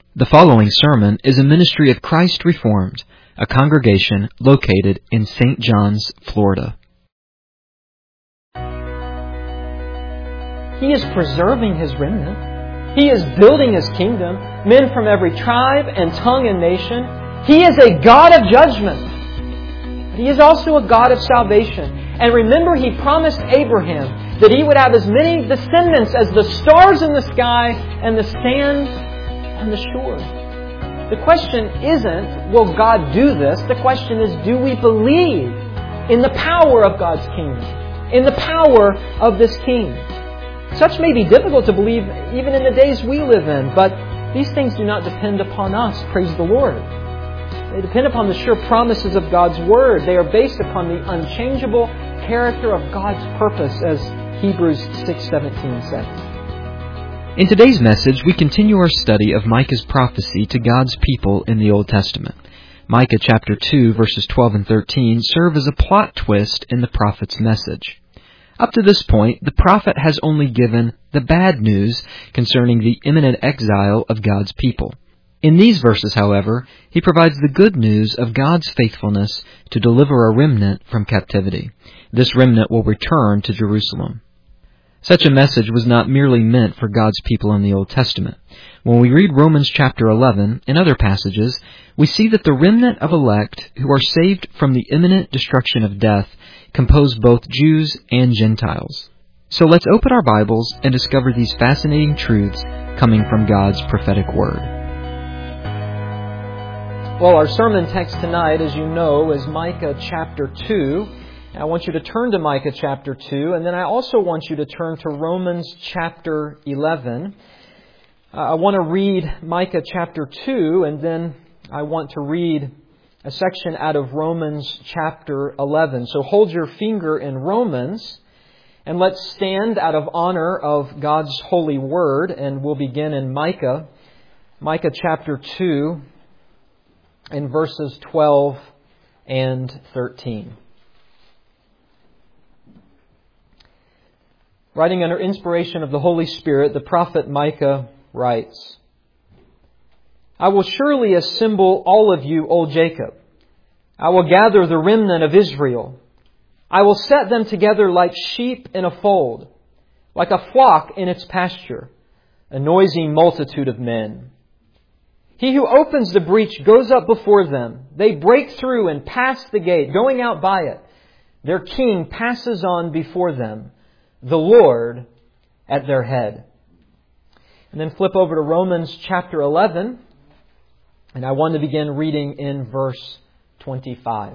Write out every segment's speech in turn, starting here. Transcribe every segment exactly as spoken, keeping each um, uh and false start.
The following sermon is a ministry of Christ Reformed, a congregation located in Saint John's, Florida. He is preserving His remnant. He is building His kingdom, men from every tribe and tongue and nation. He is a God of judgment, but He is also a God of salvation. And remember, He promised Abraham that he would have as many descendants as the stars in the sky and the sand on the shore. The question isn't, will God do this? The question is, do we believe in the power of God's kingdom? In the power of this King? Such may be difficult to believe even in the days we live in, but these things do not depend upon us, praise the Lord. They depend upon the sure promises of God's Word. They are based upon the unchangeable character of God's purpose, as Hebrews six seventeen says. In today's message, we continue our study of Micah's prophecy to God's people in the Old Testament. Micah chapter two, verses twelve and thirteen serve as a plot twist in the prophet's message. Up to this point, the prophet has only given the bad news concerning the imminent exile of God's people. In these verses, however, he provides the good news of God's faithfulness to deliver a remnant from captivity. This remnant will return to Jerusalem. Such a message was not merely meant for God's people in the Old Testament. When we read Romans chapter eleven and other passages, we see that the remnant of elect who are saved from the imminent destruction of death compose both Jews and Gentiles. So let's open our Bibles and discover these fascinating truths coming from God's prophetic word. Well, our sermon text tonight, as you know, is Micah chapter two. I want you to turn to Micah chapter two, and then I also want you to turn to Romans chapter eleven. Uh, I want to read Micah chapter two, and then I want to read a section out of Romans chapter eleven. So hold your finger in Romans, and let's stand out of honor of God's holy word, and we'll begin in Micah, Micah chapter two, in verses twelve and thirteen. Writing under inspiration of the Holy Spirit, the prophet Micah writes, I will surely assemble all of you, O Jacob. I will gather the remnant of Israel. I will set them together like sheep in a fold, like a flock in its pasture, a noisy multitude of men. He who opens the breach goes up before them. They break through and pass the gate, going out by it. Their king passes on before them, the Lord at their head. And then flip over to Romans chapter eleven. And I want to begin reading in verse twenty-five.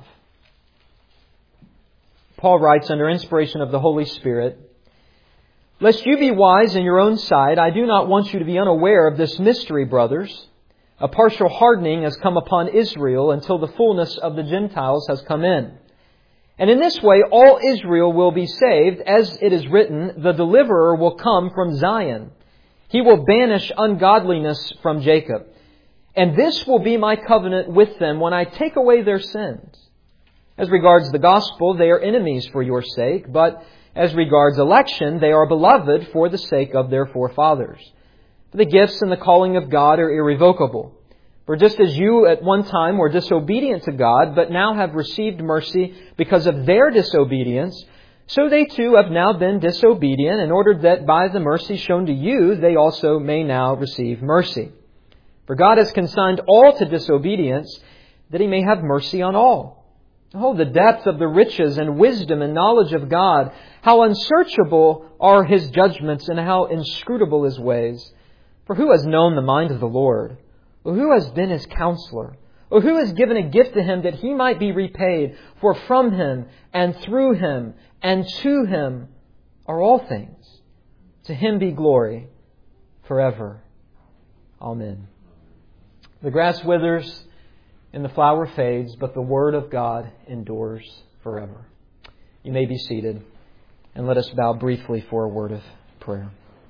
Paul writes under inspiration of the Holy Spirit, Lest you be wise in your own sight, I do not want you to be unaware of this mystery, brothers. A partial hardening has come upon Israel until the fullness of the Gentiles has come in. And in this way, all Israel will be saved. As it is written, the deliverer will come from Zion. He will banish ungodliness from Jacob. And this will be my covenant with them when I take away their sins. As regards the gospel, they are enemies for your sake. But as regards election, they are beloved for the sake of their forefathers. For the gifts and the calling of God are irrevocable. For just as you at one time were disobedient to God, but now have received mercy because of their disobedience, so they too have now been disobedient, in order that by the mercy shown to you, they also may now receive mercy. For God has consigned all to disobedience, that He may have mercy on all. Oh, the depth of the riches and wisdom and knowledge of God! How unsearchable are His judgments and how inscrutable His ways! For who has known the mind of the Lord? Or who has been His counselor? Or who has given a gift to Him that He might be repaid? For from Him and through Him and to Him are all things. To Him be glory forever. Amen. The grass withers and the flower fades, but the Word of God endures forever. You may be seated, and let us bow briefly for a word of prayer.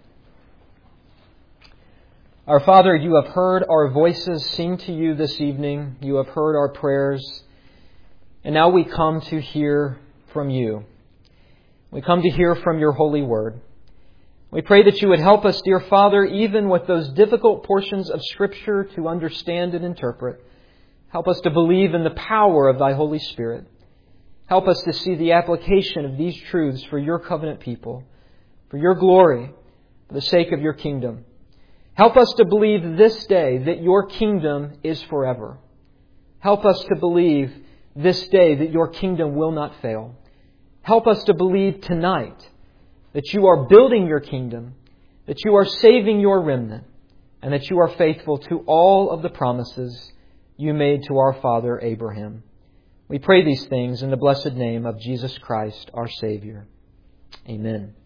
Our Father, You have heard our voices sing to You this evening. You have heard our prayers. And now we come to hear from You. We come to hear from Your holy word. We pray that You would help us, dear Father, even with those difficult portions of Scripture to understand and interpret. Help us to believe in the power of Thy Holy Spirit. Help us to see the application of these truths for Your covenant people, for Your glory, for the sake of Your kingdom. Help us to believe this day that Your kingdom is forever. Help us to believe this day that Your kingdom will not fail. Help us to believe tonight that You are building Your kingdom, that You are saving Your remnant, and that You are faithful to all of the promises You made to our father Abraham. We pray these things in the blessed name of Jesus Christ, our Savior. Amen.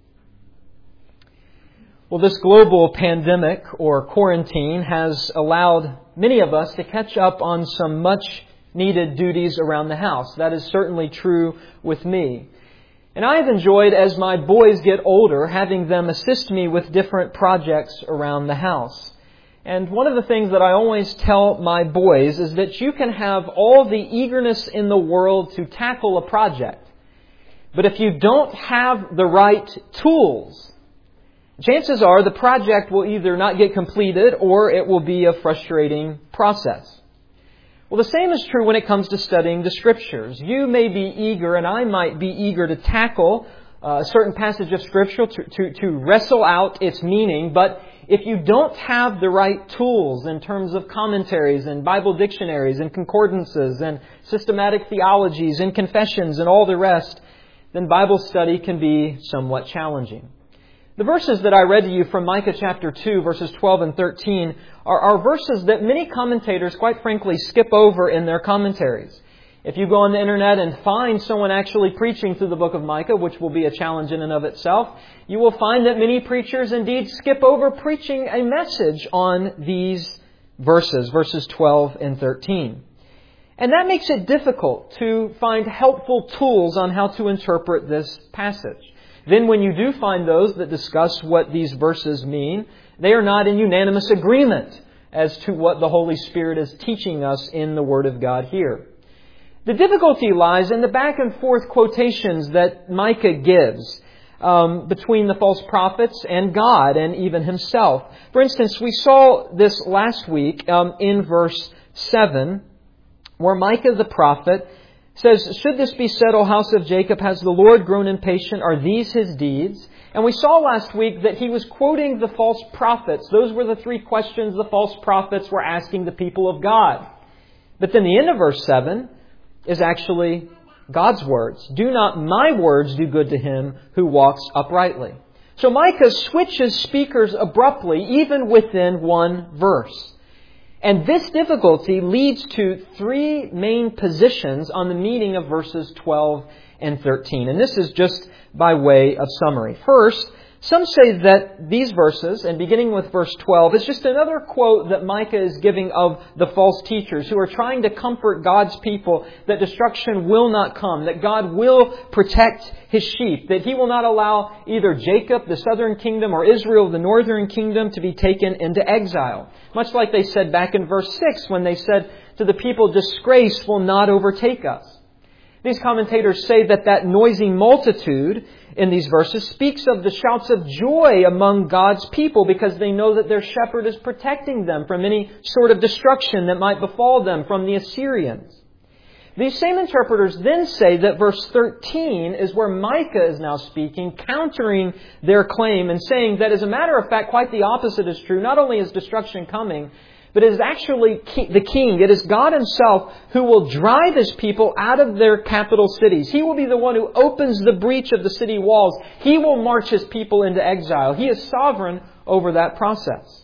Well, this global pandemic or quarantine has allowed many of us to catch up on some much needed duties around the house. That is certainly true with me. And I have enjoyed, as my boys get older, having them assist me with different projects around the house. And one of the things that I always tell my boys is that you can have all the eagerness in the world to tackle a project. But if you don't have the right tools, chances are the project will either not get completed or it will be a frustrating process. Well, the same is true when it comes to studying the Scriptures. You may be eager, and I might be eager to tackle a certain passage of Scripture, to, to, to wrestle out its meaning, but if you don't have the right tools in terms of commentaries and Bible dictionaries and concordances and systematic theologies and confessions and all the rest, then Bible study can be somewhat challenging. The verses that I read to you from Micah chapter two, verses twelve and thirteen, are, are verses that many commentators, quite frankly, skip over in their commentaries. If you go on the internet and find someone actually preaching through the book of Micah, which will be a challenge in and of itself, you will find that many preachers indeed skip over preaching a message on these verses, verses twelve and thirteen. And that makes it difficult to find helpful tools on how to interpret this passage. Then when you do find those that discuss what these verses mean, they are not in unanimous agreement as to what the Holy Spirit is teaching us in the Word of God here. The difficulty lies in the back and forth quotations that Micah gives um, between the false prophets and God and even Himself. For instance, we saw this last week um, in verse seven, where Micah the prophet says, "Should this be said, O house of Jacob, has the Lord grown impatient? Are these His deeds?" And we saw last week that he was quoting the false prophets. Those were the three questions the false prophets were asking the people of God. But then the end of verse seven is actually God's words. "Do not my words do good to him who walks uprightly." So Micah switches speakers abruptly, even within one verse. And this difficulty leads to three main positions on the meaning of verses twelve and thirteen. And this is just by way of summary. First, some say that these verses, and beginning with verse twelve, is just another quote that Micah is giving of the false teachers who are trying to comfort God's people that destruction will not come, that God will protect His sheep, that He will not allow either Jacob, the southern kingdom, or Israel, the northern kingdom, to be taken into exile. Much like they said back in verse six when they said to the people, "Disgrace will not overtake us." These commentators say that that noisy multitude in these verses speaks of the shouts of joy among God's people because they know that their shepherd is protecting them from any sort of destruction that might befall them from the Assyrians. These same interpreters then say that verse thirteen is where Micah is now speaking, countering their claim and saying that, as a matter of fact, quite the opposite is true. Not only is destruction coming, but it is actually the king. It is God Himself who will drive His people out of their capital cities. He will be the one who opens the breach of the city walls. He will march His people into exile. He is sovereign over that process.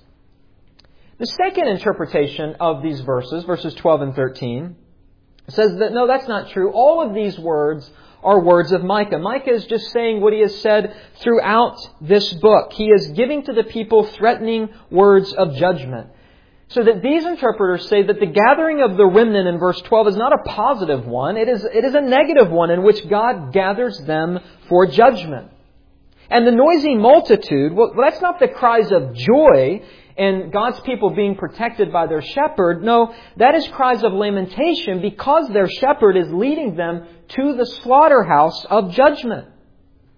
The second interpretation of these verses, verses twelve and thirteen, says that no, that's not true. All of these words are words of Micah. Micah is just saying what he has said throughout this book. He is giving to the people threatening words of judgment. So that these interpreters say that the gathering of the remnant in verse twelve is not a positive one. It is, it is a negative one in which God gathers them for judgment. And the noisy multitude, well, that's not the cries of joy and God's people being protected by their shepherd. No, that is cries of lamentation because their shepherd is leading them to the slaughterhouse of judgment.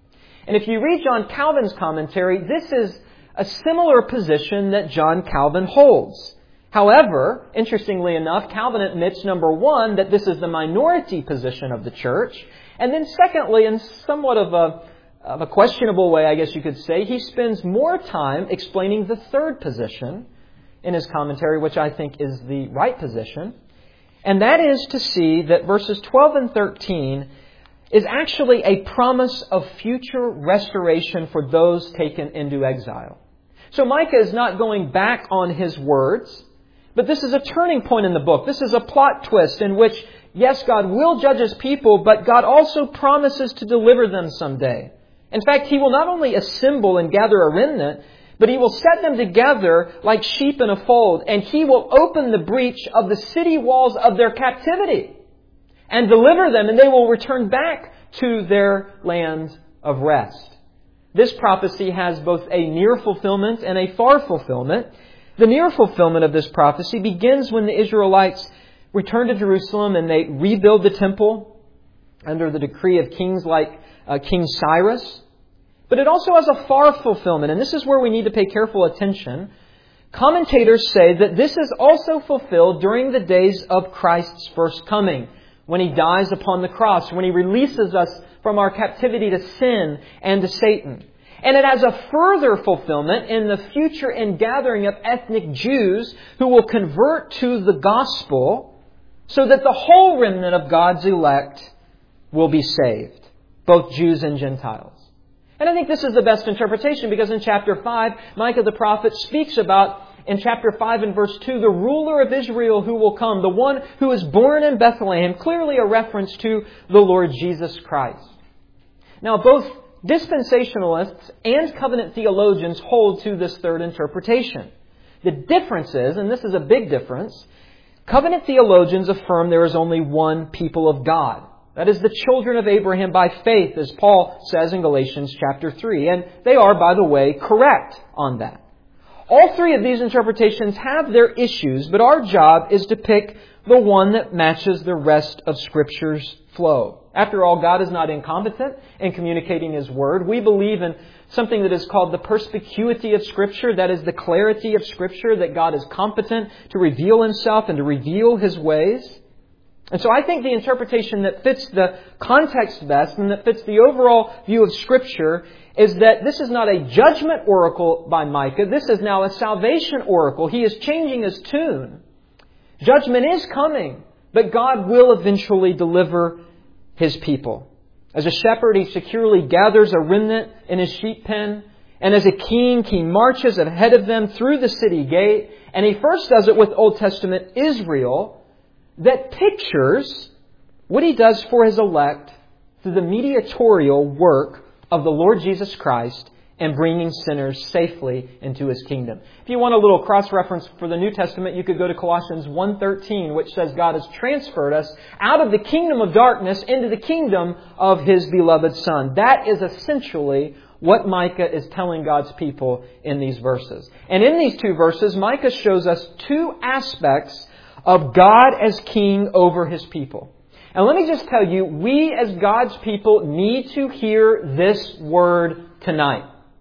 And if you read John Calvin's commentary, this is a similar position that John Calvin holds. However, interestingly enough, Calvin admits, number one, that this is the minority position of the church. And then secondly, in somewhat of a, of a questionable way, I guess you could say, he spends more time explaining the third position in his commentary, which I think is the right position. And that is to see that verses twelve and thirteen is actually a promise of future restoration for those taken into exile. So Micah is not going back on his words, but this is a turning point in the book. This is a plot twist in which, yes, God will judge His people, but God also promises to deliver them someday. In fact, He will not only assemble and gather a remnant, but He will set them together like sheep in a fold, and He will open the breach of the city walls of their captivity and deliver them, and they will return back to their land of rest. This prophecy has both a near fulfillment and a far fulfillment. The near fulfillment of this prophecy begins when the Israelites return to Jerusalem and they rebuild the temple under the decree of kings like uh, King Cyrus. But it also has a far fulfillment, and this is where we need to pay careful attention. Commentators say that this is also fulfilled during the days of Christ's first coming, when He dies upon the cross, when He releases us from our captivity to sin and to Satan. And it has a further fulfillment in the future ingathering of ethnic Jews who will convert to the gospel so that the whole remnant of God's elect will be saved, both Jews and Gentiles. And I think this is the best interpretation because in chapter five, Micah the prophet speaks about, in chapter five and verse two, the ruler of Israel who will come, the one who is born in Bethlehem, clearly a reference to the Lord Jesus Christ. Now, both dispensationalists and covenant theologians hold to this third interpretation. The difference is, and this is a big difference, covenant theologians affirm there is only one people of God. That is the children of Abraham by faith, as Paul says in Galatians chapter three. And they are, by the way, correct on that. All three of these interpretations have their issues, but our job is to pick the one that matches the rest of Scripture's flow. After all, God is not incompetent in communicating His Word. We believe in something that is called the perspicuity of Scripture. That is the clarity of Scripture, that God is competent to reveal Himself and to reveal His ways. And so I think the interpretation that fits the context best and that fits the overall view of Scripture is that this is not a judgment oracle by Micah. This is now a salvation oracle. He is changing his tune. Judgment is coming, but God will eventually deliver His people. As a shepherd, He securely gathers a remnant in His sheep pen. And as a king, He marches ahead of them through the city gate. And He first does it with Old Testament Israel, that pictures what He does for His elect through the mediatorial work of the Lord Jesus Christ and bringing sinners safely into His kingdom. If you want a little cross-reference for the New Testament, you could go to Colossians one thirteen, which says God has transferred us out of the kingdom of darkness into the kingdom of His beloved Son. That is essentially what Micah is telling God's people in these verses. And in these two verses, Micah shows us two aspects of God as king over His people. And let me just tell you, we as God's people need to hear this word tonight.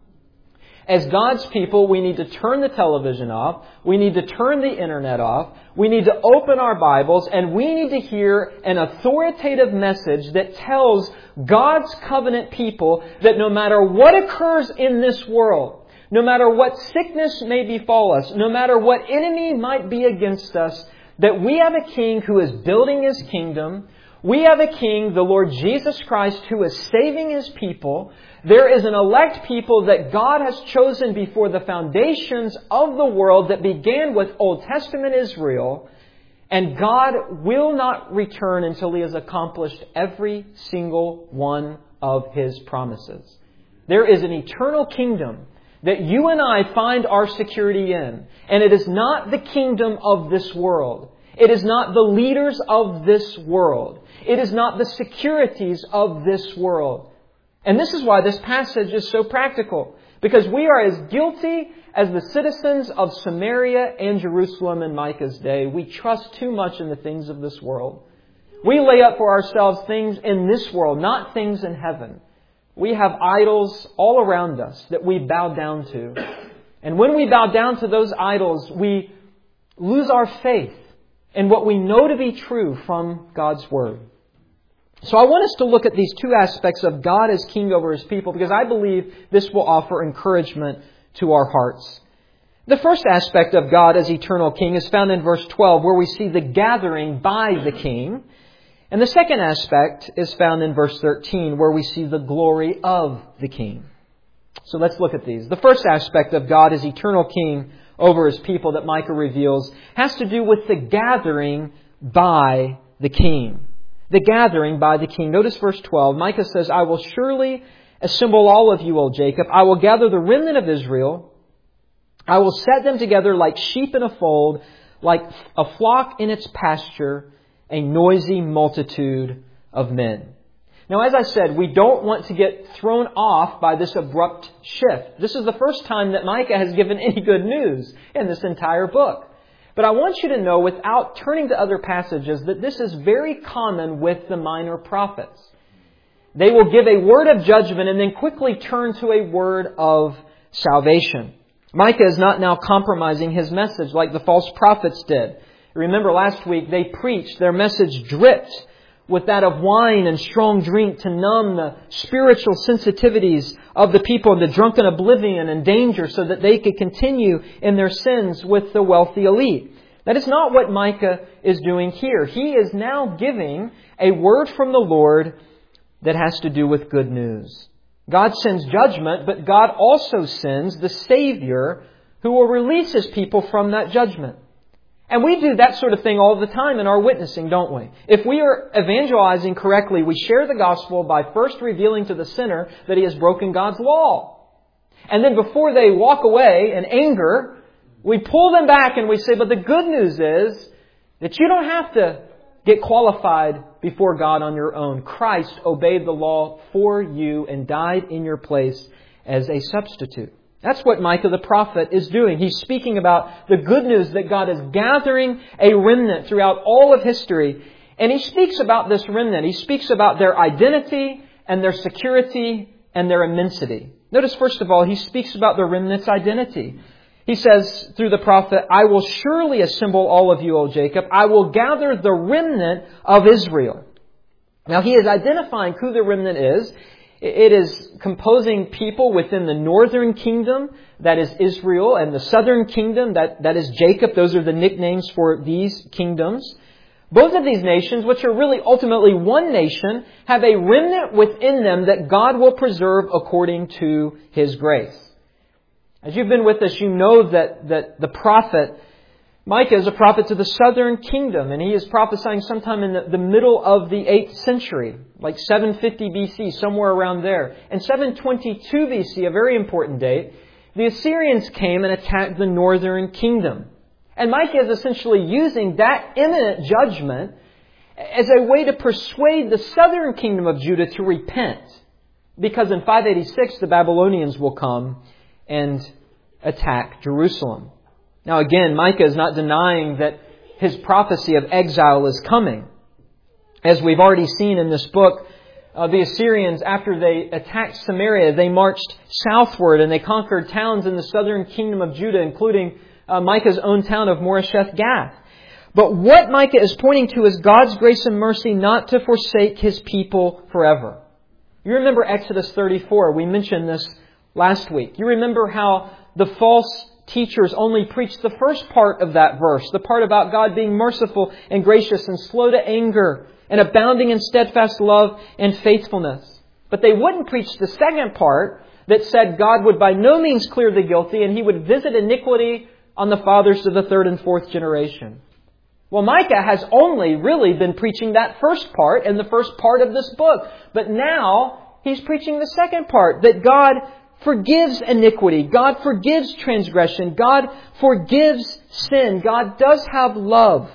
As God's people, we need to turn the television off. We need to turn the internet off. We need to open our Bibles, and we need to hear an authoritative message that tells God's covenant people that no matter what occurs in this world, no matter what sickness may befall us, no matter what enemy might be against us, that we have a king who is building His kingdom. We have a king, the Lord Jesus Christ, who is saving His people. There is an elect people that God has chosen before the foundations of the world that began with Old Testament Israel. And God will not return until He has accomplished every single one of His promises. There is an eternal kingdom that you and I find our security in. And it is not the kingdom of this world. It is not the leaders of this world. It is not the securities of this world. And this is why this passage is so practical. Because we are as guilty as the citizens of Samaria and Jerusalem in Micah's day. We trust too much in the things of this world. We lay up for ourselves things in this world, not things in heaven. we have idols all around us that we bow down to. And when we bow down to those idols, we lose our faith in what we know to be true from God's Word. So I want us to look at these two aspects of God as King over His people, because I believe this will offer encouragement to our hearts. The first aspect of God as eternal King is found in verse twelve, where we see the gathering by the King. And the second aspect is found in verse thirteen, where we see the glory of the King. So let's look at these. The first aspect of God as eternal King over His people that Micah reveals has to do with the gathering by the King. The gathering by the King. Notice verse twelve. Micah says, I will surely assemble all of you, O Jacob. I will gather the remnant of Israel. I will set them together like sheep in a fold, like a flock in its pasture, a noisy multitude of men. Now, as I said, we don't want to get thrown off by this abrupt shift. This is the first time that Micah has given any good news in this entire book. But I want you to know, without turning to other passages, that this is very common with the minor prophets. They will give a word of judgment and then quickly turn to a word of salvation. Micah is not now compromising his message like the false prophets did. Remember last week they preached, their message dripped with that of wine and strong drink to numb the spiritual sensitivities of the people in the drunken oblivion and danger so that they could continue in their sins with the wealthy elite. That is not what Micah is doing here. He is now giving a word from the Lord that has to do with good news. God sends judgment, but God also sends the Savior who will release His people from that judgment. And we do that sort of thing all the time in our witnessing, don't we? If we are evangelizing correctly, we share the gospel by first revealing to the sinner that he has broken God's law. And then before they walk away in anger, we pull them back and we say, but the good news is that you don't have to get qualified before God on your own. Christ obeyed the law for you and died in your place as a substitute. That's what Micah the prophet is doing. He's speaking about the good news that God is gathering a remnant throughout all of history. And He speaks about this remnant. He speaks about their identity and their security and their immensity. Notice, first of all, He speaks about the remnant's identity. He says through the prophet, I will surely assemble all of you, O Jacob. I will gather the remnant of Israel. Now, He is identifying who the remnant is. It is composing people within the northern kingdom, that is Israel, and the southern kingdom, that, that is Jacob. Those are the nicknames for these kingdoms. Both of these nations, which are really ultimately one nation, have a remnant within them that God will preserve according to His grace. As you've been with us, you know that, that the prophet Micah is a prophet to the southern kingdom, and he is prophesying sometime in the, the middle of the eighth century, like seven fifty B C, somewhere around there. And seven twenty-two B C, a very important date, the Assyrians came and attacked the northern kingdom. And Micah is essentially using that imminent judgment as a way to persuade the southern kingdom of Judah to repent. Because in five eighty-six, the Babylonians will come and attack Jerusalem. Now again, Micah is not denying that his prophecy of exile is coming. As we've already seen in this book, uh, the Assyrians, after they attacked Samaria, they marched southward and they conquered towns in the southern kingdom of Judah, including uh, Micah's own town of Moresheth Gath. But what Micah is pointing to is God's grace and mercy not to forsake His people forever. You remember Exodus thirty-four. We mentioned this last week. You remember how the false teachers only preached the first part of that verse, the part about God being merciful and gracious and slow to anger and abounding in steadfast love and faithfulness. But they wouldn't preach the second part that said God would by no means clear the guilty and He would visit iniquity on the fathers to the third and fourth generation. Well, Micah has only really been preaching that first part in the first part of this book. But now he's preaching the second part, that God forgives iniquity. God forgives transgression. God forgives sin. God does have love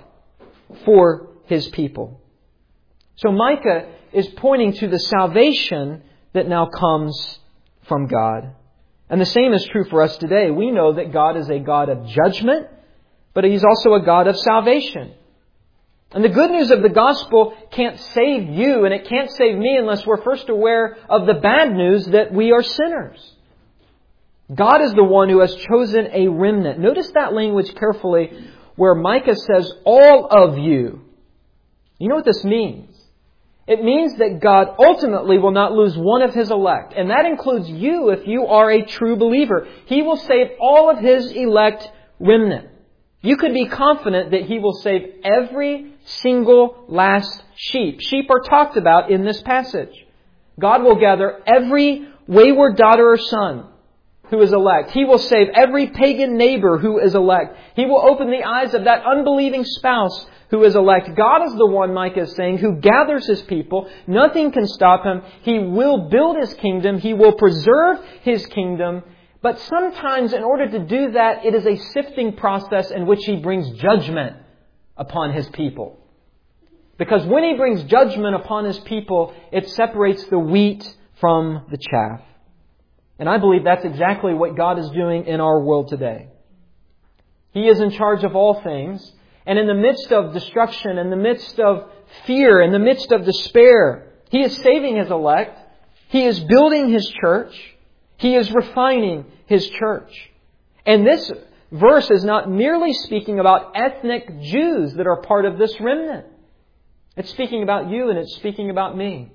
for His people. So Micah is pointing to the salvation that now comes from God. And the same is true for us today. We know that God is a God of judgment, but He's also a God of salvation. And the good news of the gospel can't save you, and it can't save me unless we're first aware of the bad news that we are sinners. God is the one who has chosen a remnant. Notice that language carefully where Micah says, all of you. You know what this means? It means that God ultimately will not lose one of His elect. And that includes you if you are a true believer. He will save all of His elect remnant. You could be confident that He will save every single last sheep. Sheep are talked about in this passage. God will gather every wayward daughter or son who is elect. He will save every pagan neighbor who is elect. He will open the eyes of that unbelieving spouse who is elect. God is the one, Micah is saying, who gathers His people. Nothing can stop Him. He will build His kingdom. He will preserve His kingdom. But sometimes in order to do that, it is a sifting process in which He brings judgment upon His people. Because when He brings judgment upon His people, it separates the wheat from the chaff. And I believe that's exactly what God is doing in our world today. He is in charge of all things. And in the midst of destruction, in the midst of fear, in the midst of despair, He is saving His elect. He is building His church. He is refining His church. And this verse is not merely speaking about ethnic Jews that are part of this remnant. It's speaking about you and it's speaking about me.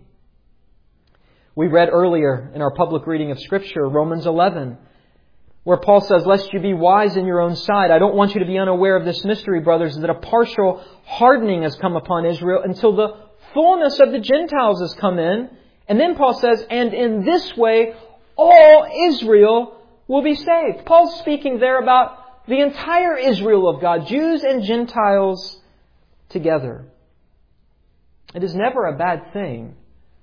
We read earlier in our public reading of Scripture, Romans eleven, where Paul says, lest you be wise in your own sight. I don't want you to be unaware of this mystery, brothers, that a partial hardening has come upon Israel until the fullness of the Gentiles has come in. And then Paul says, and in this way, all Israel will be saved. Paul's speaking there about the entire Israel of God, Jews and Gentiles together. It is never a bad thing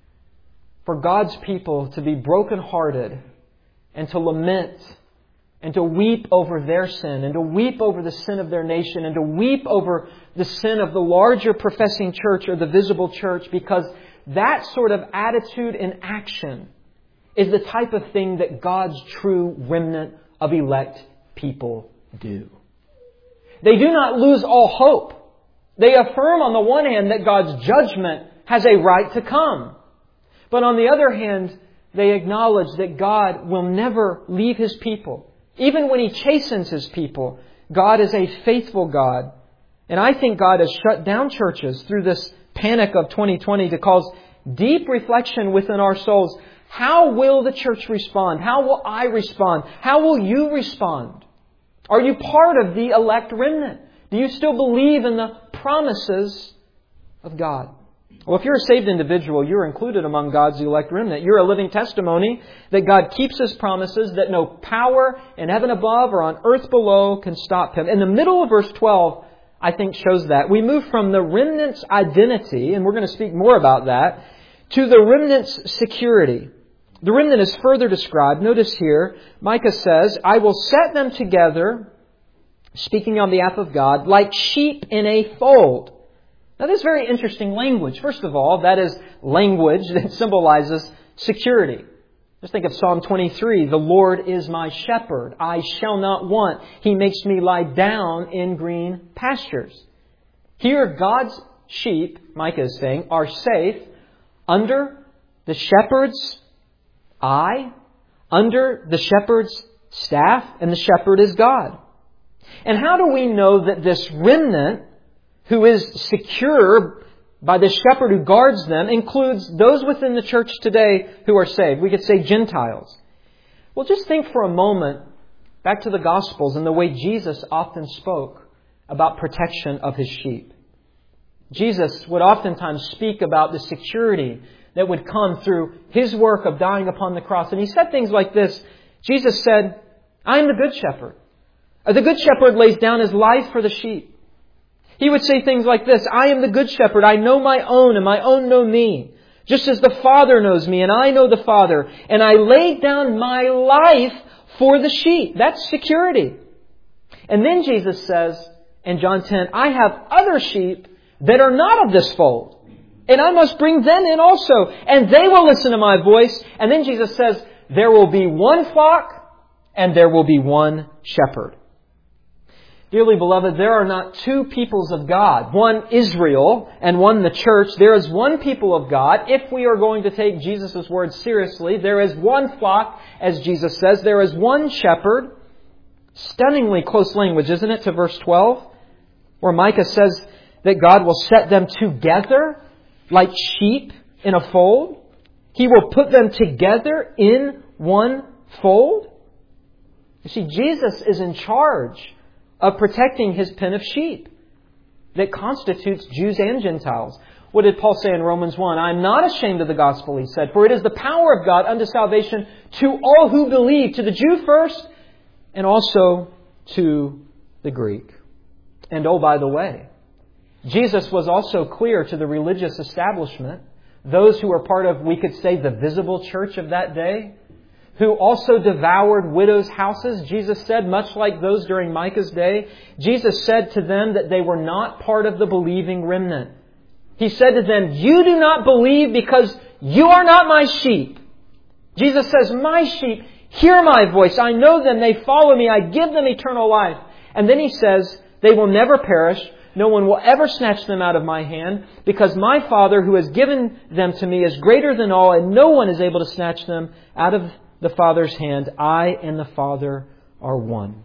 for God's people to be brokenhearted and to lament and to weep over their sin and to weep over the sin of their nation and to weep over the sin of the larger professing church or the visible church, because that sort of attitude and action is the type of thing that God's true remnant of elect people do. They do not lose all hope. They affirm on the one hand that God's judgment has a right to come. But on the other hand, they acknowledge that God will never leave His people. Even when He chastens His people, God is a faithful God. And I think God has shut down churches through this panic of twenty twenty to cause deep reflection within our souls. How will the church respond? How will I respond? How will you respond? Are you part of the elect remnant? Do you still believe in the promises of God? Well, if you're a saved individual, you're included among God's elect remnant. You're a living testimony that God keeps His promises, that no power in heaven above or on earth below can stop Him. In the middle of verse twelve, I think, shows that. We move from the remnant's identity, and we're going to speak more about that, to the remnant's security. The remnant is further described. Notice here, Micah says, I will set them together, speaking on behalf of God, like sheep in a fold. Now, this is very interesting language. First of all, that is language that symbolizes security. Just think of Psalm twenty-three. The Lord is my shepherd. I shall not want. He makes me lie down in green pastures. Here, God's sheep, Micah is saying, are safe under the shepherd's eye, under the shepherd's staff, and the shepherd is God. And how do we know that this remnant, who is secure by the shepherd who guards them, includes those within the church today who are saved? We could say Gentiles. Well, just think for a moment back to the Gospels and the way Jesus often spoke about protection of His sheep. Jesus would oftentimes speak about the security that would come through His work of dying upon the cross. And He said things like this. Jesus said, I am the good shepherd. The good shepherd lays down his life for the sheep. He would say things like this, I am the good shepherd. I know my own and my own know me. Just as the Father knows me and I know the Father. And I laid down my life for the sheep. That's security. And then Jesus says in John ten, I have other sheep that are not of this fold. And I must bring them in also. And they will listen to my voice. And then Jesus says, there will be one flock and there will be one shepherd. Dearly beloved, there are not two peoples of God, one Israel and one the church. There is one people of God. If we are going to take Jesus' words seriously, there is one flock, as Jesus says. There is one shepherd. Stunningly close language, isn't it, to verse twelve? Where Micah says that God will set them together like sheep in a fold. He will put them together in one fold. You see, Jesus is in charge of protecting His pen of sheep that constitutes Jews and Gentiles. What did Paul say in Romans one? I am not ashamed of the gospel, he said, for it is the power of God unto salvation to all who believe, to the Jew first, and also to the Greek. And oh, by the way, Jesus was also clear to the religious establishment, those who were part of, we could say, the visible church of that day, who also devoured widows' houses. Jesus said, much like those during Micah's day, Jesus said to them that they were not part of the believing remnant. He said to them, you do not believe because you are not my sheep. Jesus says, my sheep hear my voice. I know them. They follow me. I give them eternal life. And then He says, they will never perish. No one will ever snatch them out of my hand, because my Father who has given them to me is greater than all, and no one is able to snatch them out of the Father's hand. I and the Father are one.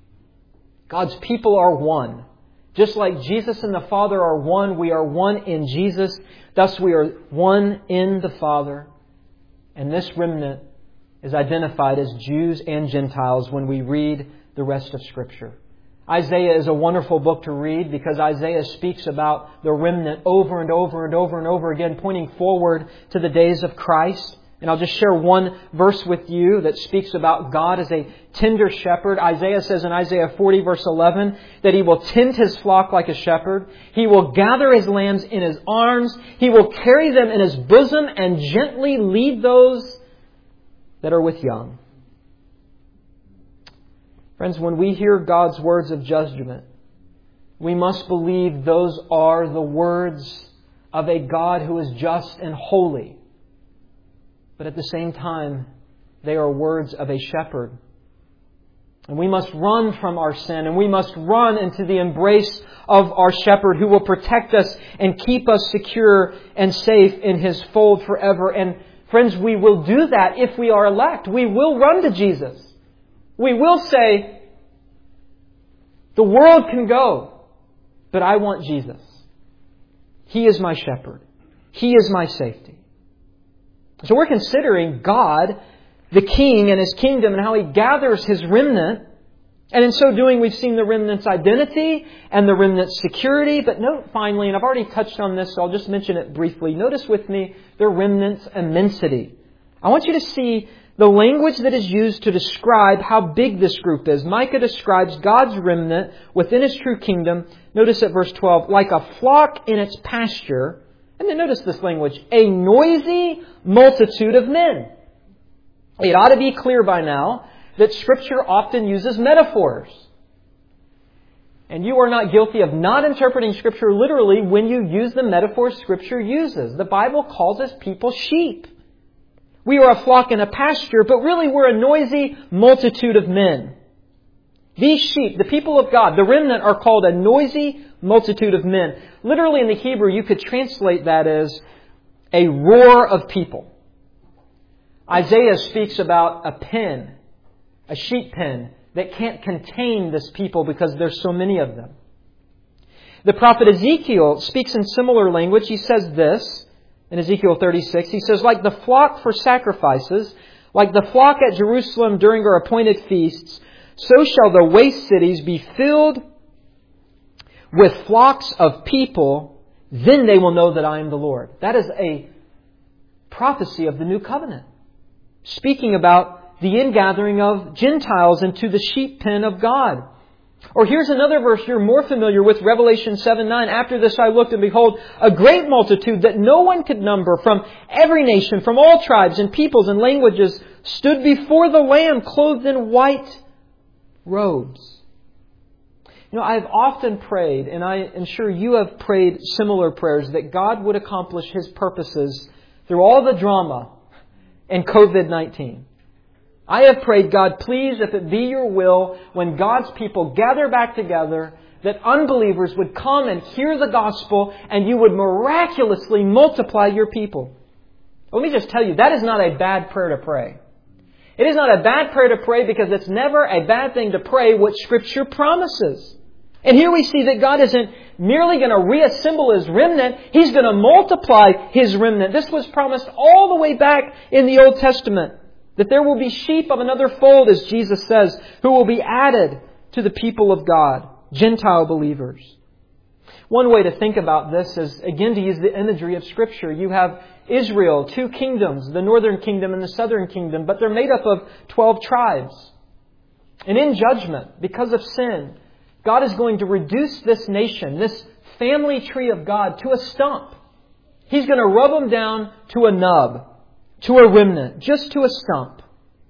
God's people are one. Just like Jesus and the Father are one, we are one in Jesus. Thus we are one in the Father. And this remnant is identified as Jews and Gentiles when we read the rest of Scripture. Isaiah is a wonderful book to read because Isaiah speaks about the remnant over and over and over and over again, pointing forward to the days of Christ. And I'll just share one verse with you that speaks about God as a tender shepherd. Isaiah says in Isaiah forty verse eleven that He will tend His flock like a shepherd. He will gather His lambs in His arms. He will carry them in His bosom and gently lead those that are with young. Friends, when we hear God's words of judgment, we must believe those are the words of a God who is just and holy. But at the same time, they are words of a shepherd. And we must run from our sin, and we must run into the embrace of our shepherd who will protect us and keep us secure and safe in His fold forever. And friends, we will do that if we are elect. We will run to Jesus. We will say, the world can go, but I want Jesus. He is my shepherd. He is my safety. So we're considering God, the King, and His kingdom, and how He gathers His remnant. And in so doing, we've seen the remnant's identity and the remnant's security. But note finally, and I've already touched on this, so I'll just mention it briefly. Notice with me the remnant's immensity. I want you to see the language that is used to describe how big this group is. Micah describes God's remnant within His true kingdom. Notice at verse twelve, like a flock in its pasture. And then notice this language, a noisy multitude of men. It ought to be clear by now that Scripture often uses metaphors. And you are not guilty of not interpreting Scripture literally when you use the metaphors Scripture uses. The Bible calls His people sheep. We are a flock in a pasture, but really we're a noisy multitude of men. These sheep, the people of God, the remnant, are called a noisy multitude of men. Literally in the Hebrew, you could translate that as a roar of people. Isaiah speaks about a pen, a sheep pen, that can't contain this people because there's so many of them. The prophet Ezekiel speaks in similar language. He says this in Ezekiel thirty-six. He says, like the flock for sacrifices, like the flock at Jerusalem during her appointed feasts, so shall the waste cities be filled with flocks of people. Then they will know that I am the Lord. That is a prophecy of the new covenant, speaking about the ingathering of Gentiles into the sheep pen of God. Or here's another verse you're more familiar with, Revelation seven nine. After this I looked, and behold, a great multitude that no one could number, from every nation, from all tribes and peoples and languages, stood before the Lamb, clothed in white robes. You know, I've often prayed, and I am sure you have prayed similar prayers, that God would accomplish His purposes through all the drama and covid nineteen. I have prayed, God, please, if it be your will, when God's people gather back together, that unbelievers would come and hear the gospel and you would miraculously multiply your people. Let me just tell you, that is not a bad prayer to pray. It is not a bad prayer to pray because it's never a bad thing to pray what Scripture promises. And here we see that God isn't merely going to reassemble His remnant. He's going to multiply His remnant. This was promised all the way back in the Old Testament. That there will be sheep of another fold, as Jesus says, who will be added to the people of God, Gentile believers. One way to think about this is, again, to use the imagery of Scripture. You have Israel, two kingdoms, the northern kingdom and the southern kingdom, but they're made up of twelve tribes. And in judgment, because of sin, God is going to reduce this nation, this family tree of God, to a stump. He's going to rub them down to a nub, to a remnant, just to a stump.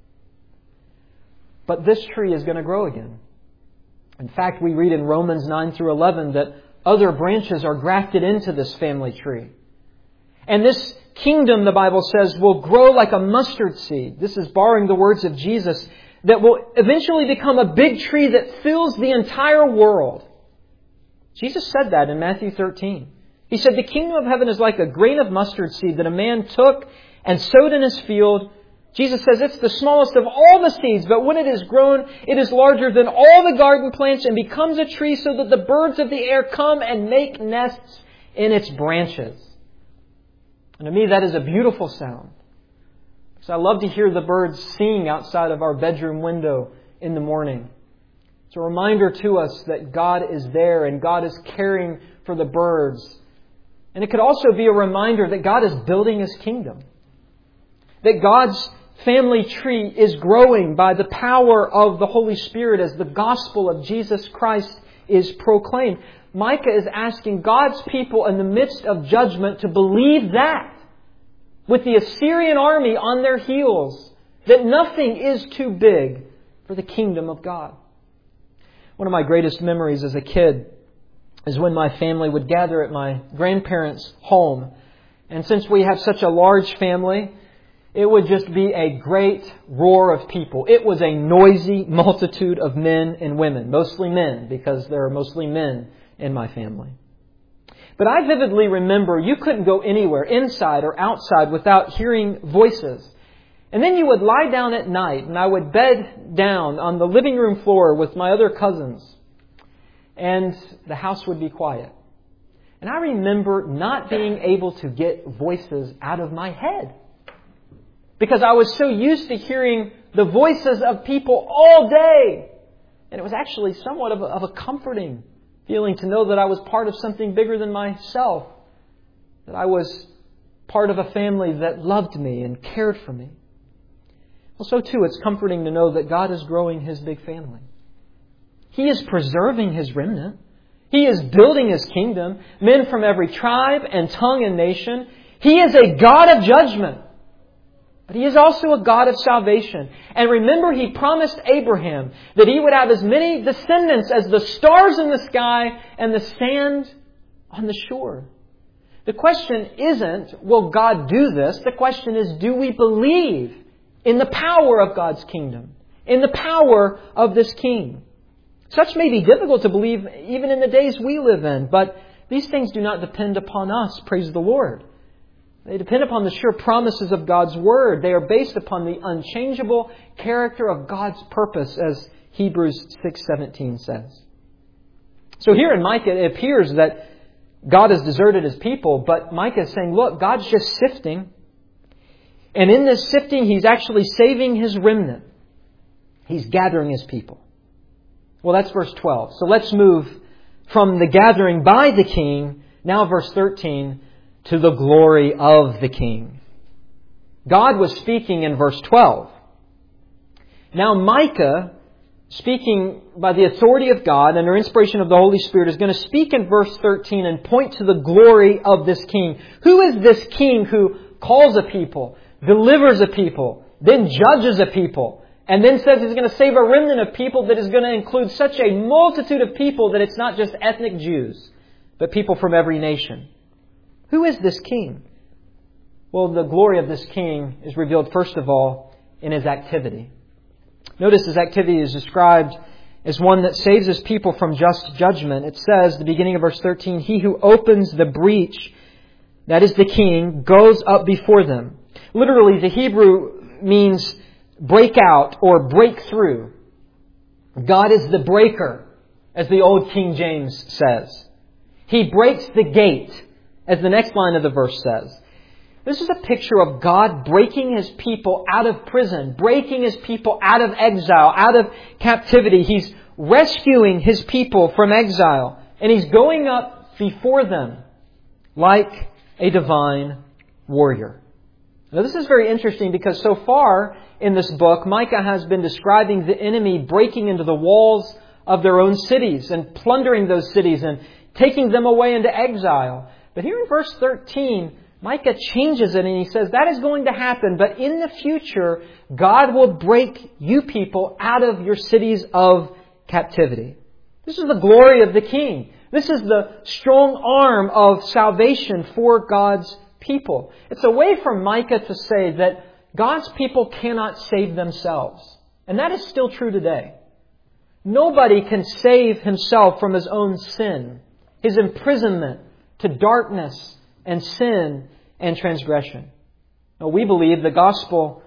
But this tree is going to grow again. In fact, we read in Romans nine through eleven that other branches are grafted into this family tree. And this kingdom, the Bible says, will grow like a mustard seed. This is borrowing the words of Jesus, that will eventually become a big tree that fills the entire world. Jesus said that in Matthew thirteen. He said, the kingdom of heaven is like a grain of mustard seed that a man took and sowed in his field. Jesus says it's the smallest of all the seeds, but when it is grown, it is larger than all the garden plants and becomes a tree so that the birds of the air come and make nests in its branches. And to me, that is a beautiful sound. Because I love to hear the birds sing outside of our bedroom window in the morning. It's a reminder to us that God is there and God is caring for the birds. And it could also be a reminder that God is building His kingdom. That God's family tree is growing by the power of the Holy Spirit as the gospel of Jesus Christ is proclaimed. Micah is asking God's people in the midst of judgment to believe that, with the Assyrian army on their heels, that nothing is too big for the kingdom of God. One of my greatest memories as a kid is when my family would gather at my grandparents' home. And since we have such a large family, it would just be a great roar of people. It was a noisy multitude of men and women, mostly men, because there are mostly men in my family. But I vividly remember you couldn't go anywhere, inside or outside, without hearing voices. And then you would lie down at night, and I would bed down on the living room floor with my other cousins, and the house would be quiet. And I remember not being able to get voices out of my head, because I was so used to hearing the voices of people all day. And it was actually somewhat of a, of a comforting feeling to know that I was part of something bigger than myself. That I was part of a family that loved me and cared for me. Well, so too, it's comforting to know that God is growing His big family. He is preserving His remnant. He is building His kingdom. Men from every tribe and tongue and nation. He is a God of judgment. But He is also a God of salvation. And remember, He promised Abraham that he would have as many descendants as the stars in the sky and the sand on the shore. The question isn't, will God do this? The question is, do we believe in the power of God's kingdom? In the power of this King? Such may be difficult to believe even in the days we live in, but these things do not depend upon us, praise the Lord. They depend upon the sure promises of God's Word. They are based upon the unchangeable character of God's purpose, as Hebrews six seventeen says. So here in Micah, it appears that God has deserted His people, but Micah is saying, look, God's just sifting. And in this sifting, He's actually saving His remnant. He's gathering His people. Well, that's verse twelve. So let's move from the gathering by the King, now verse thirteen, to the glory of the King. God was speaking in verse twelve. Now Micah, speaking by the authority of God under inspiration of the Holy Spirit, is going to speak in verse thirteen and point to the glory of this King. Who is this King who calls a people, delivers a people, then judges a people, and then says He's going to save a remnant of people that is going to include such a multitude of people that it's not just ethnic Jews, but people from every nation? Who is this King? Well, the glory of this King is revealed first of all in His activity. Notice his activity is described as one that saves his people from just judgment. It says, the beginning of verse thirteen, He who opens the breach, that is the king, goes up before them. Literally, the Hebrew means break out or break through. God is the breaker, as the old King James says. He breaks the gate, as the next line of the verse says. This is a picture of God breaking His people out of prison, breaking His people out of exile, out of captivity. He's rescuing His people from exile. And He's going up before them like a divine warrior. Now this is very interesting because so far in this book, Micah has been describing the enemy breaking into the walls of their own cities and plundering those cities and taking them away into exile. But here in verse thirteen, Micah changes it and he says that is going to happen, but in the future, God will break you people out of your cities of captivity. This is the glory of the King. This is the strong arm of salvation for God's people. It's a way for Micah to say that God's people cannot save themselves. And that is still true today. Nobody can save himself from his own sin, his imprisonment to darkness and sin and transgression. Now, we believe the gospel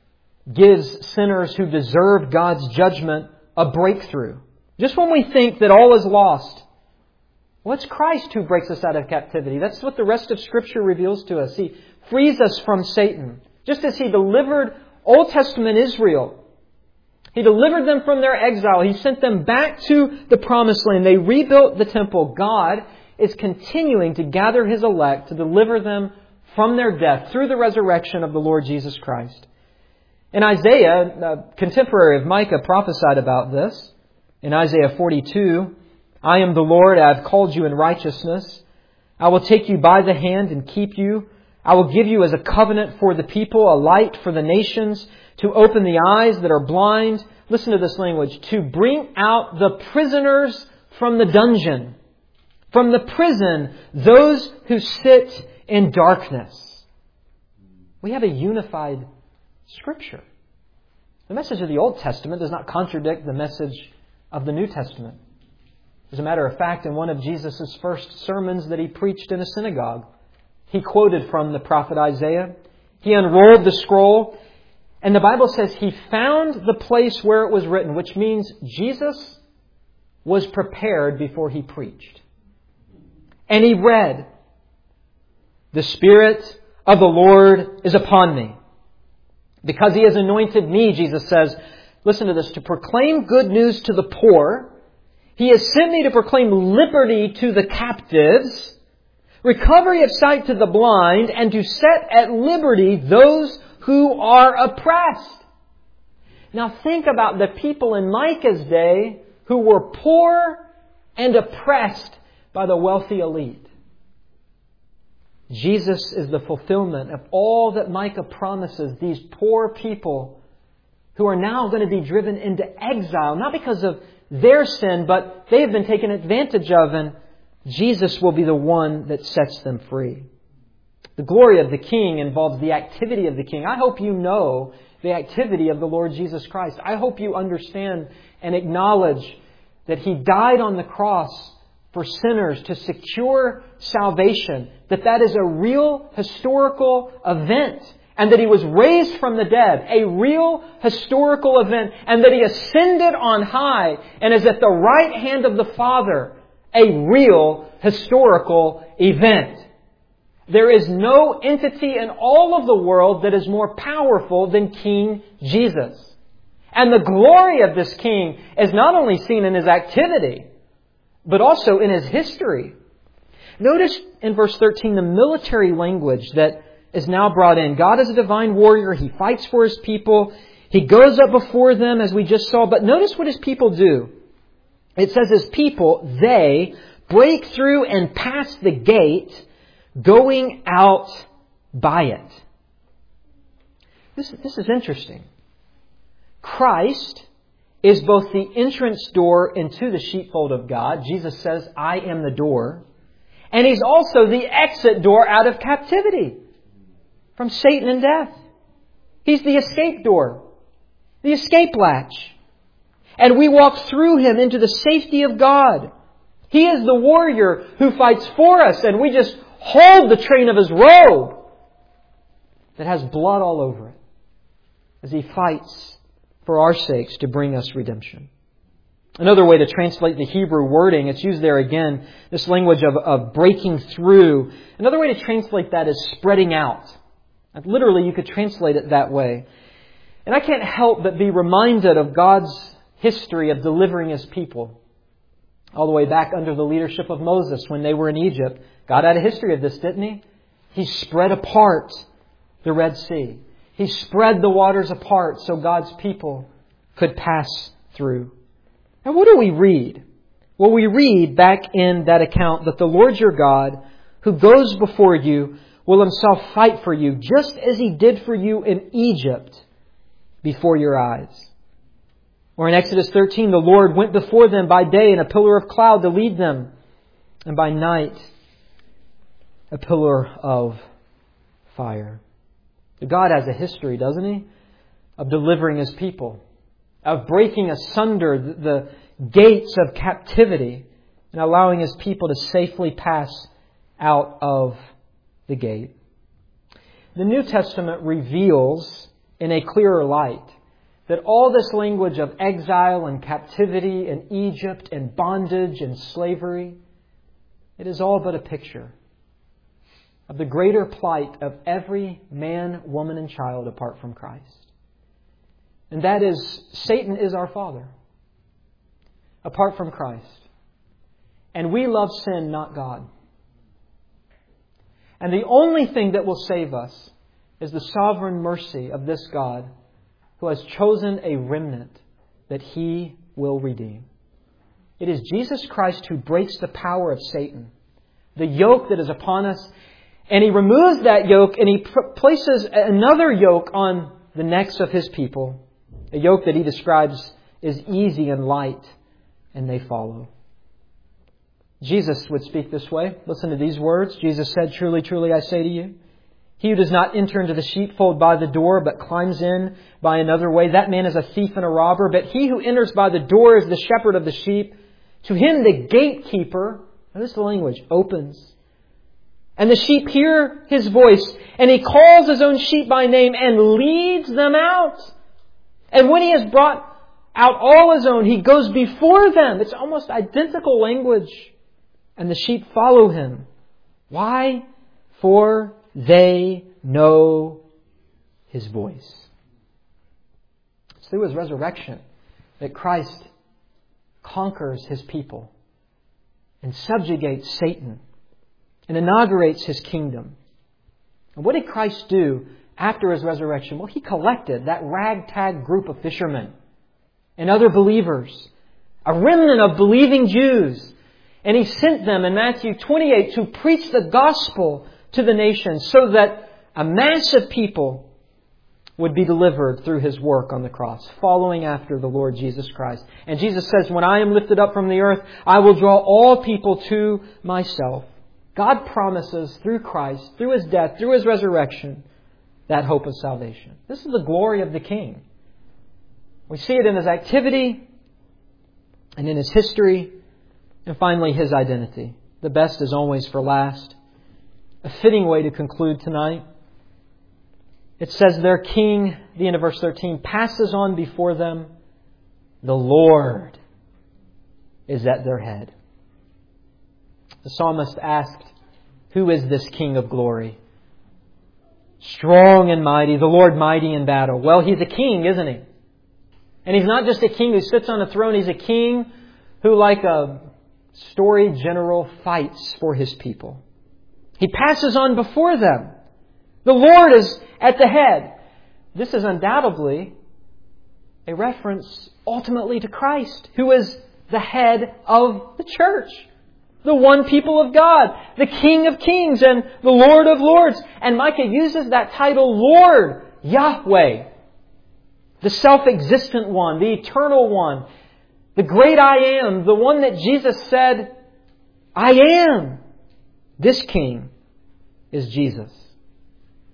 gives sinners who deserve God's judgment a breakthrough. Just when we think that all is lost, well, it's Christ who breaks us out of captivity. That's what the rest of Scripture reveals to us. He frees us from Satan. Just as He delivered Old Testament Israel, He delivered them from their exile. He sent them back to the Promised Land. They rebuilt the temple. God is continuing to gather His elect to deliver them from their death through the resurrection of the Lord Jesus Christ. And Isaiah, a contemporary of Micah, prophesied about this. In Isaiah forty-two, I am the Lord, I have called you in righteousness. I will take you by the hand and keep you. I will give you as a covenant for the people, a light for the nations, to open the eyes that are blind. Listen to this language. To bring out the prisoners from the dungeon. From the prison, those who sit in darkness. We have a unified Scripture. The message of the Old Testament does not contradict the message of the New Testament. As a matter of fact, in one of Jesus' first sermons that He preached in a synagogue, He quoted from the prophet Isaiah. He unrolled the scroll, and the Bible says He found the place where it was written, which means Jesus was prepared before He preached. And He read, The Spirit of the Lord is upon me. Because He has anointed me, Jesus says, listen to this, to proclaim good news to the poor. He has sent me to proclaim liberty to the captives, recovery of sight to the blind, and to set at liberty those who are oppressed. Now think about the people in Micah's day who were poor and oppressed by the wealthy elite. Jesus is the fulfillment of all that Micah promises these poor people who are now going to be driven into exile, not because of their sin, but they have been taken advantage of, and Jesus will be the one that sets them free. The glory of the King involves the activity of the King. I hope you know the activity of the Lord Jesus Christ. I hope you understand and acknowledge that He died on the cross for sinners to secure salvation, that that is a real historical event, and that He was raised from the dead, a real historical event, and that He ascended on high and is at the right hand of the Father, a real historical event. There is no entity in all of the world that is more powerful than King Jesus. And the glory of this King is not only seen in His activity, but also in His history. Notice in verse thirteen the military language that is now brought in. God is a divine warrior. He fights for His people. He goes up before them, as we just saw. But notice what His people do. It says His people, they break through and pass the gate, going out by it. This, this is interesting. Christ is both the entrance door into the sheepfold of God. Jesus says, I am the door. And He's also the exit door out of captivity from Satan and death. He's the escape door. the escape latch. And we walk through Him into the safety of God. He is the warrior who fights for us, and we just hold the train of His robe that has blood all over it as He fights for our sakes to bring us redemption. Another way to translate the Hebrew wording, it's used there again, this language of, of breaking through. Another way to translate that is spreading out. Literally, you could translate it that way. And I can't help but be reminded of God's history of delivering His people. All the way back under the leadership of Moses when they were in Egypt. God had a history of this, didn't He? He spread apart the Red Sea. He spread the waters apart so God's people could pass through. Now what do we read? Well, we read back in that account that the Lord your God, who goes before you, will Himself fight for you, just as He did for you in Egypt before your eyes. Or in Exodus thirteen, the Lord went before them by day in a pillar of cloud to lead them, and by night a pillar of fire. God has a history, doesn't He, of delivering His people, of breaking asunder the gates of captivity and allowing His people to safely pass out of the gate. The New Testament reveals in a clearer light that all this language of exile and captivity and Egypt and bondage and slavery, it is all but a picture of the greater plight of every man, woman, and child apart from Christ. And that is, Satan is our father, apart from Christ. And we love sin, not God. And the only thing that will save us is the sovereign mercy of this God who has chosen a remnant that He will redeem. It is Jesus Christ who breaks the power of Satan, the yoke that is upon us, and He removes that yoke and He places another yoke on the necks of His people, a yoke that He describes as easy and light, and they follow. Jesus would speak this way. Listen to these words. Jesus said, "Truly, truly, I say to you, he who does not enter into the sheepfold by the door, but climbs in by another way, that man is a thief and a robber. But he who enters by the door is the shepherd of the sheep. To him the gatekeeper," notice the language, "opens. And the sheep hear his voice, and he calls his own sheep by name and leads them out. And when he has brought out all his own, he goes before them." It's almost identical language. "And the sheep follow him." Why? "For they know his voice." It's through His resurrection that Christ conquers His people and subjugates Satan and inaugurates His kingdom. And what did Christ do after His resurrection? Well, He collected that ragtag group of fishermen and other believers, a remnant of believing Jews. And He sent them in Matthew twenty-eight to preach the gospel to the nations so that a mass of people would be delivered through His work on the cross, following after the Lord Jesus Christ. And Jesus says, "When I am lifted up from the earth, I will draw all people to myself." God promises through Christ, through His death, through His resurrection, that hope of salvation. This is the glory of the King. We see it in His activity and in His history, and finally His identity. The best is always for last. A fitting way to conclude tonight. It says their King, the end of verse thirteen, passes on before them. The Lord is at their head. The psalmist asked, "Who is this King of glory? Strong and mighty, the Lord mighty in battle." Well, He's a king, isn't He? And He's not just a king who sits on a throne. He's a king who, like a storied general, fights for His people. He passes on before them. The Lord is at the head. This is undoubtedly a reference ultimately to Christ, who is the head of the church. The one people of God, the King of kings and the Lord of lords. And Micah uses that title, Lord, Yahweh, the self-existent one, the eternal one, the great I am, the one that Jesus said, "I am." This King is Jesus.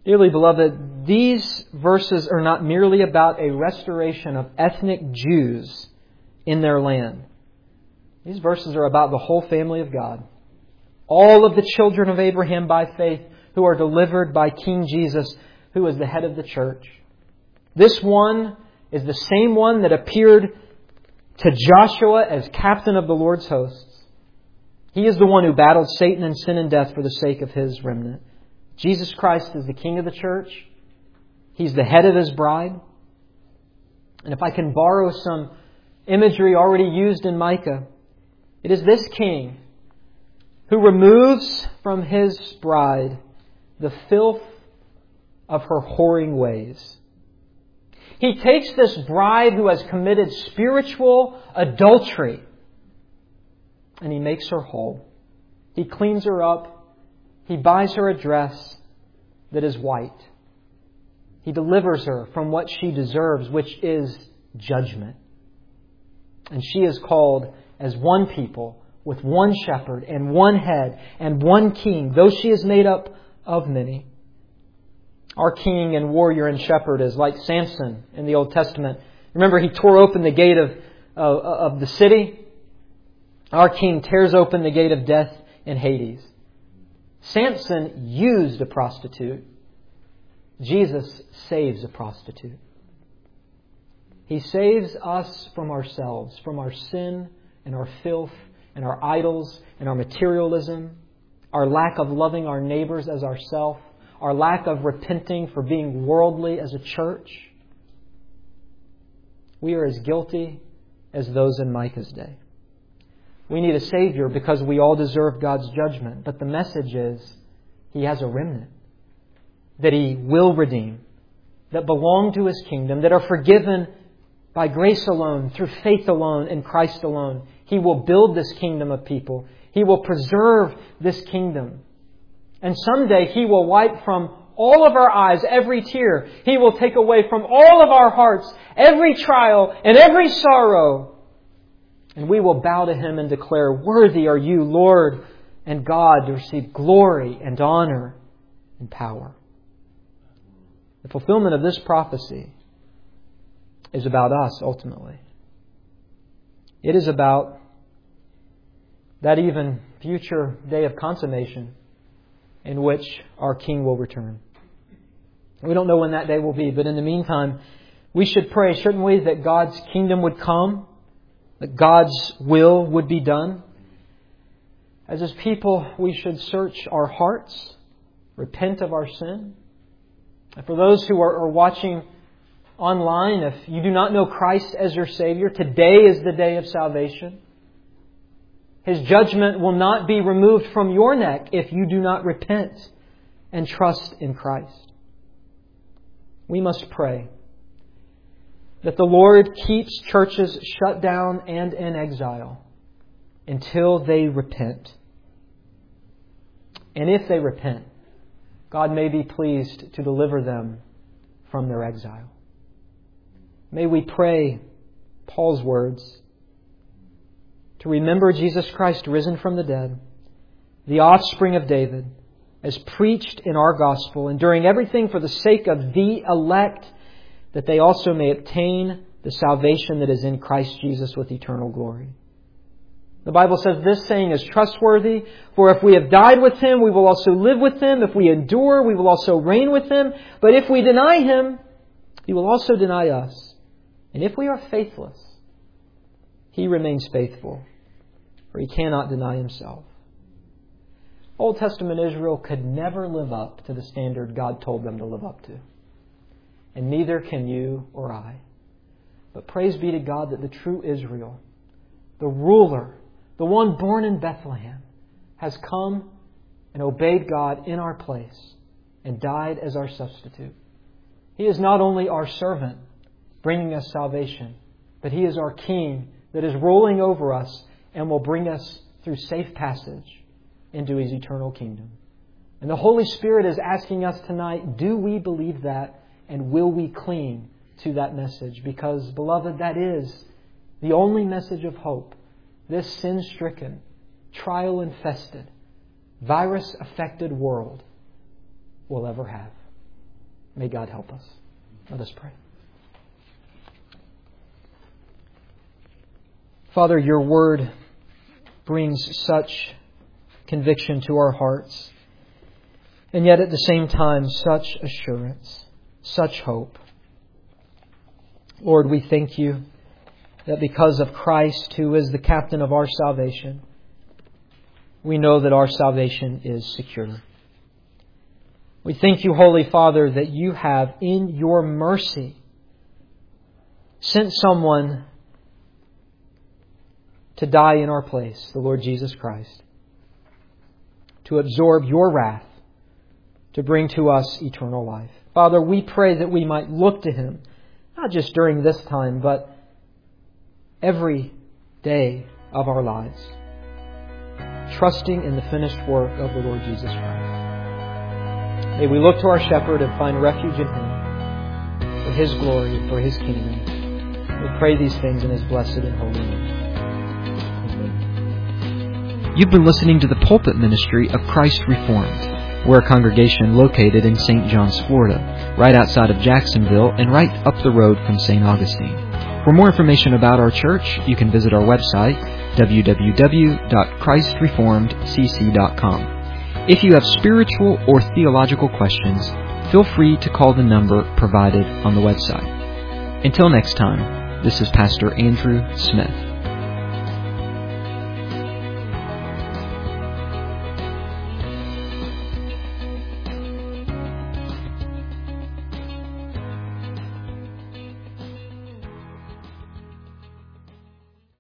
Dearly beloved, these verses are not merely about a restoration of ethnic Jews in their land. These verses are about the whole family of God. All of the children of Abraham by faith who are delivered by King Jesus, who is the head of the church. This one is the same one that appeared to Joshua as captain of the Lord's hosts. He is the one who battled Satan and sin and death for the sake of His remnant. Jesus Christ is the King of the church. He's the head of His bride. And if I can borrow some imagery already used in Micah, it is this King who removes from His bride the filth of her whoring ways. He takes this bride who has committed spiritual adultery and He makes her whole. He cleans her up. He buys her a dress that is white. He delivers her from what she deserves, which is judgment. And she is called as one people with one shepherd and one head and one king, though she is made up of many. Our king and warrior and shepherd is like Samson in the Old Testament. Remember, he tore open the gate of, of, of the city. Our king tears open the gate of death in Hades. Samson used a prostitute. Jesus saves a prostitute. He saves us from ourselves, from our sin and our filth and our idols and our materialism, our lack of loving our neighbors as ourselves, our lack of repenting for being worldly as a church. We are as guilty as those in Micah's day. We need a Savior because we all deserve God's judgment. But the message is He has a remnant that He will redeem, that belong to His kingdom, that are forgiven by grace alone, through faith alone, in Christ alone. He will build this kingdom of people. He will preserve this kingdom. And someday He will wipe from all of our eyes every tear. He will take away from all of our hearts every trial and every sorrow. And we will bow to Him and declare, "Worthy are You, Lord and God, to receive glory and honor and power." The fulfillment of this prophecy is about us ultimately. It is about that even future day of consummation in which our King will return. We don't know when that day will be, but in the meantime, we should pray, shouldn't we, that God's kingdom would come, that God's will would be done. As His people, we should search our hearts, repent of our sin. And for those who are, are watching online, if you do not know Christ as your Savior, today is the day of salvation. His judgment will not be removed from your neck if you do not repent and trust in Christ. We must pray that the Lord keeps churches shut down and in exile until they repent. And if they repent, God may be pleased to deliver them from their exile. May we pray Paul's words to remember Jesus Christ risen from the dead, the offspring of David, as preached in our gospel, enduring everything for the sake of the elect, that they also may obtain the salvation that is in Christ Jesus with eternal glory. The Bible says this saying is trustworthy, for if we have died with Him, we will also live with Him. If we endure, we will also reign with Him. But if we deny Him, He will also deny us. And if we are faithless, He remains faithful, for He cannot deny Himself. Old Testament Israel could never live up to the standard God told them to live up to. And neither can you or I. But praise be to God that the true Israel, the ruler, the one born in Bethlehem, has come and obeyed God in our place and died as our substitute. He is not only our servant, bringing us salvation, but He is our King that is ruling over us and will bring us through safe passage into His eternal kingdom. And the Holy Spirit is asking us tonight, do we believe that? And will we cling to that message? Because, beloved, that is the only message of hope this sin-stricken, trial-infested, virus-affected world will ever have. May God help us. Let us pray. Father, your word brings such conviction to our hearts, and yet at the same time, such assurance, such hope. Lord, we thank you that because of Christ, who is the captain of our salvation, we know that our salvation is secure. We thank you, Holy Father, that you have, in your mercy, sent someone to die in our place, the Lord Jesus Christ, to absorb your wrath, to bring to us eternal life. Father, we pray that we might look to Him, not just during this time, but every day of our lives, trusting in the finished work of the Lord Jesus Christ. May we look to our Shepherd and find refuge in Him for His glory, for His kingdom. We pray these things in His blessed and holy name. Amen. You've been listening to the pulpit ministry of Christ Reformed. We're a congregation located in Saint Johns, Florida, right outside of Jacksonville and right up the road from Saint Augustine. For more information about our church, you can visit our website, w w w dot christ reformed c c dot com. If you have spiritual or theological questions, feel free to call the number provided on the website. Until next time, this is Pastor Andrew Smith.